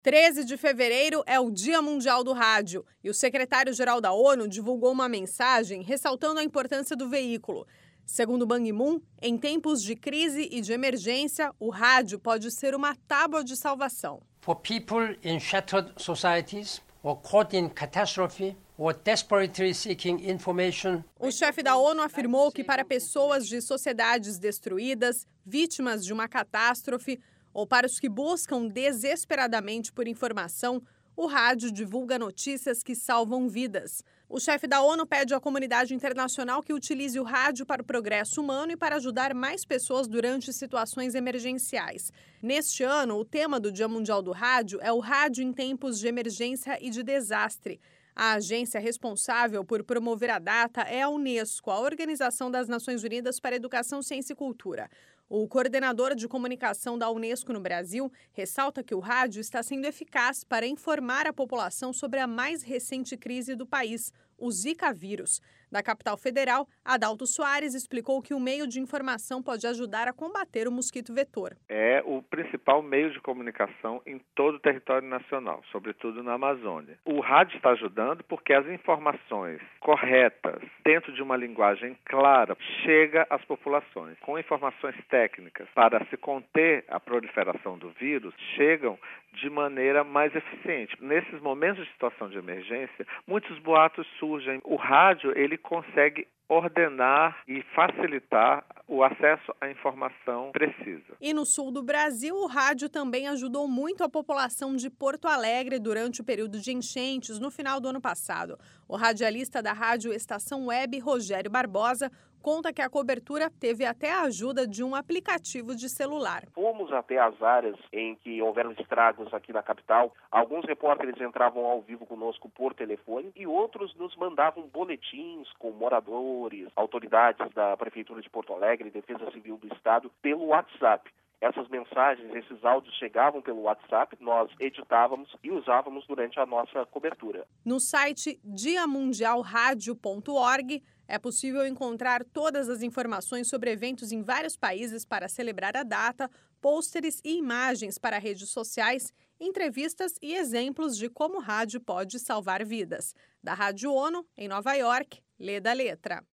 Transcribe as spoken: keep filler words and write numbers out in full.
treze de fevereiro é o Dia Mundial do Rádio e o secretário-geral da ONU divulgou uma mensagem ressaltando a importância do veículo. Segundo Ban Ki-moon, em tempos de crise e de emergência, o rádio pode ser uma tábua de salvação. For people in shattered societies or caught in catastrophe or desperately seeking information. O chefe da ONU afirmou que para pessoas de sociedades destruídas, vítimas de uma catástrofe, ou para os que buscam desesperadamente por informação, o rádio divulga notícias que salvam vidas. O chefe da ONU pede à comunidade internacional que utilize o rádio para o progresso humano e para ajudar mais pessoas durante situações emergenciais. Neste ano, o tema do Dia Mundial do Rádio é o rádio em tempos de emergência e de desastre. A agência responsável por promover a data é a Unesco, a Organização das Nações Unidas para a Educação, Ciência e Cultura. O coordenador de comunicação da Unesco no Brasil ressalta que o rádio está sendo eficaz para informar a população sobre a mais recente crise do país, o Zika vírus. Da capital federal, Adalto Soares explicou que o meio de informação pode ajudar a combater o mosquito vetor. É o principal meio de comunicação em todo o território nacional, sobretudo na Amazônia. O rádio está ajudando porque as informações corretas, dentro de uma linguagem clara, chegam às populações. Com informações técnicas para se conter a proliferação do vírus, chegam de maneira mais eficiente. Nesses momentos de situação de emergência, muitos boatos surgem. O rádio, ele consegue ordenar e facilitar o acesso à informação precisa. E no sul do Brasil, o rádio também ajudou muito a população de Porto Alegre durante o período de enchentes no final do ano passado. O radialista da Rádio Estação Web, Rogério Barbosa, conta que a cobertura teve até a ajuda de um aplicativo de celular. Fomos até as áreas em que houveram estragos aqui na capital. Alguns repórteres entravam ao vivo conosco por telefone e outros nos mandavam boletins com moradores, autoridades da Prefeitura de Porto Alegre, Defesa Civil do Estado, pelo WhatsApp. Essas mensagens, esses áudios chegavam pelo WhatsApp, nós editávamos e usávamos durante a nossa cobertura. No site dia mundial rádio ponto org é possível encontrar todas as informações sobre eventos em vários países para celebrar a data, pôsteres e imagens para redes sociais, entrevistas e exemplos de como o rádio pode salvar vidas. Da Rádio ONU, em Nova York, Leda Letra.